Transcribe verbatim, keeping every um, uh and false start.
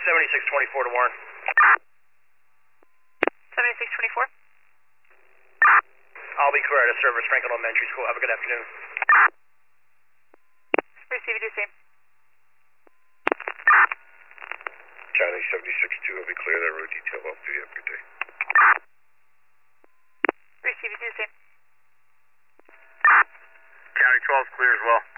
seventy-six twenty-four to Warren. seventy-six twenty-four. I'll be clear at a service, Franklin Elementary School. Have a good afternoon. Receive you, same. Charlie seventy-six two, I'll be clear that road detail. I'll do you. Have a good day. Receive you, same. County twelve clear as well.